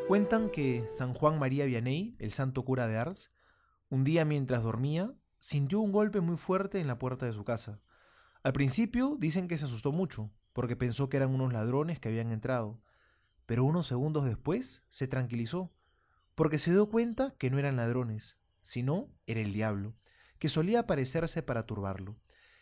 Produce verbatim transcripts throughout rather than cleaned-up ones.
Cuentan que San Juan María Vianney, el santo cura de Ars, un día mientras dormía, sintió un golpe muy fuerte en la puerta de su casa. Al principio dicen que se asustó mucho, porque pensó que eran unos ladrones que habían entrado, pero unos segundos después se tranquilizó, porque se dio cuenta que no eran ladrones, sino era el diablo, que solía aparecerse para turbarlo.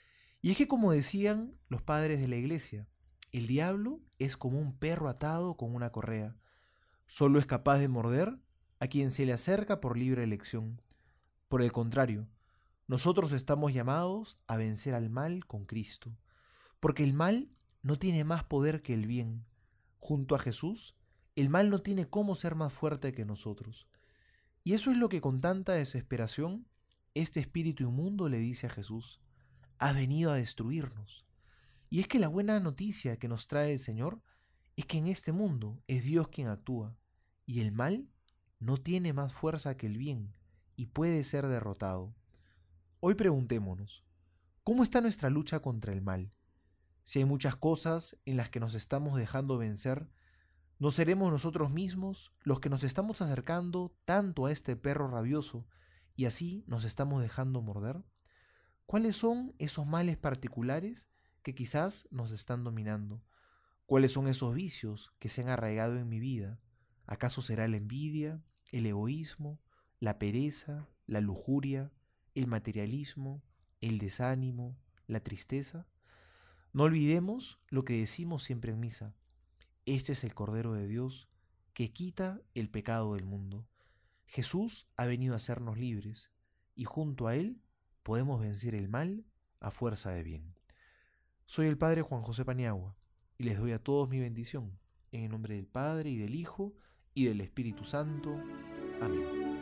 Y es que como decían los padres de la iglesia, el diablo es como un perro atado con una correa. Solo es capaz de morder a quien se le acerca por libre elección. Por el contrario, nosotros estamos llamados a vencer al mal con Cristo, porque el mal no tiene más poder que el bien. Junto a Jesús, el mal no tiene cómo ser más fuerte que nosotros. Y eso es lo que con tanta desesperación este espíritu inmundo le dice a Jesús: has venido a destruirnos. Y es que la buena noticia que nos trae el Señor es que en este mundo es Dios quien actúa, y el mal no tiene más fuerza que el bien, y puede ser derrotado. Hoy preguntémonos, ¿cómo está nuestra lucha contra el mal? Si hay muchas cosas en las que nos estamos dejando vencer, ¿no seremos nosotros mismos los que nos estamos acercando tanto a este perro rabioso y así nos estamos dejando morder? ¿Cuáles son esos males particulares que quizás nos están dominando? ¿Cuáles son esos vicios que se han arraigado en mi vida? ¿Acaso será la envidia, el egoísmo, la pereza, la lujuria, el materialismo, el desánimo, la tristeza? No olvidemos lo que decimos siempre en misa. Este es el Cordero de Dios que quita el pecado del mundo. Jesús ha venido a hacernos libres y junto a Él podemos vencer el mal a fuerza de bien. Soy el Padre Juan José Paniagua y les doy a todos mi bendición, en el nombre del Padre y del Hijo y del Espíritu Santo. Amén.